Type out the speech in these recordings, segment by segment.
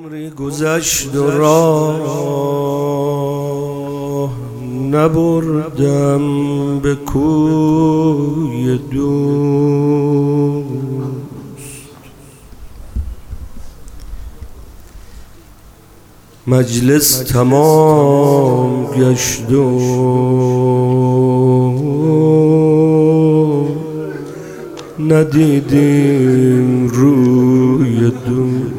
عمری گذشت و راه نبردم به کوی دوست. مجلس تمام گشت و ندیدیم روی دوست.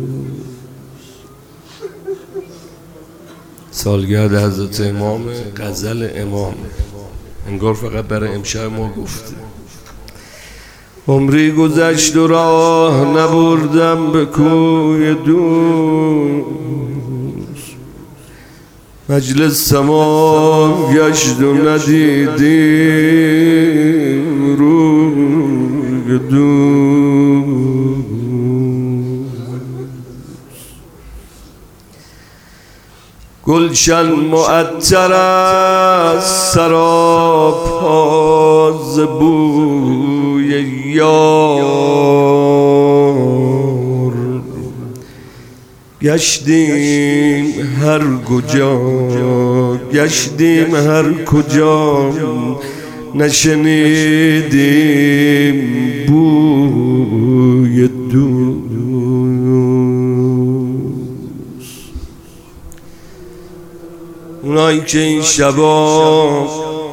سالگرد حضرت امام، غزل امام، انگار فقط برای امشب ما گفته. عمری گذشت و راه نبردم به کوی دوست. مجلس تمام گشت و ندیدیم روی دوست. گلشن معطر از سراپا ز بوی یار. گشتیم هر کجا، گشتیم هر کجا، نشنیدیم بوی دوست. اونایی که این شبا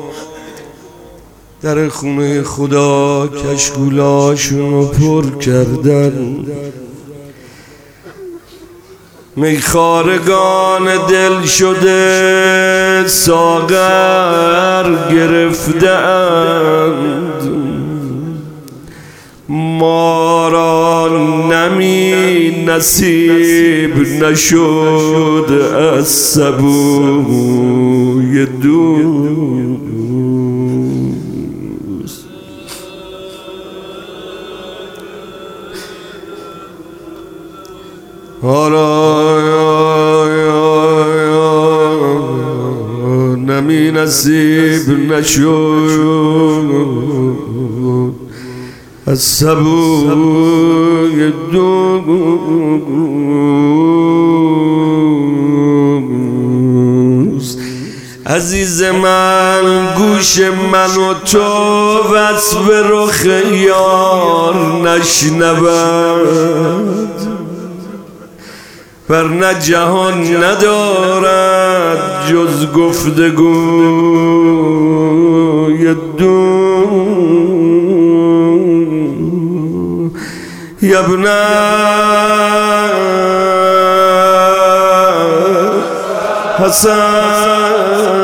در خونه خدا کشکولاشونو پر کردن، میخارگان دل شده ساغر گرفتند، ما را نمی نصیب نشد از سبوی دوست. نمی نصیب نشد از سبوی دوست. عزیز من گوش من و تو وصف رخ یار نشنود، ورنه جهان ندارد جز گفتگوی دوست. یا ابن حسن